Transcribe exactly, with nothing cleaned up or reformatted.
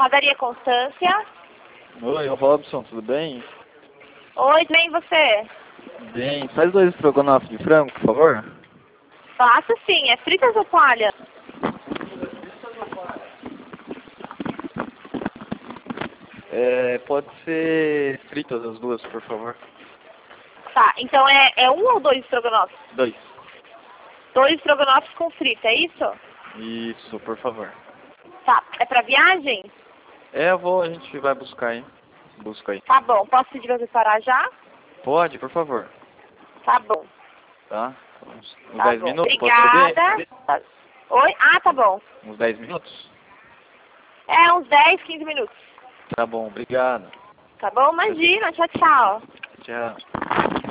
Padaria Constância. Oi, Robson, tudo bem? Oi, bem você? Bem, faz dois estrogonofes de frango, por favor. Faço sim, é fritas ou palha? É, pode ser fritas as duas, por favor. Tá, então é, é um ou dois estrogonofes? Dois. Dois estrogonofes com frita, é isso? Isso, por favor. Tá, é pra viagem? É, eu vou, a gente vai buscar aí. Busca aí. Tá bom, posso pedir pra preparar já? Pode, por favor. Tá bom, Tá? Uns, uns tá dez bom. minutos, pode Obrigada. ser? Tá. Oi? Ah, tá bom. Uns dez minutos? É, uns dez, quinze minutos. Tá bom, obrigado. Tá bom? Imagina, tchau, tchau. Tchau.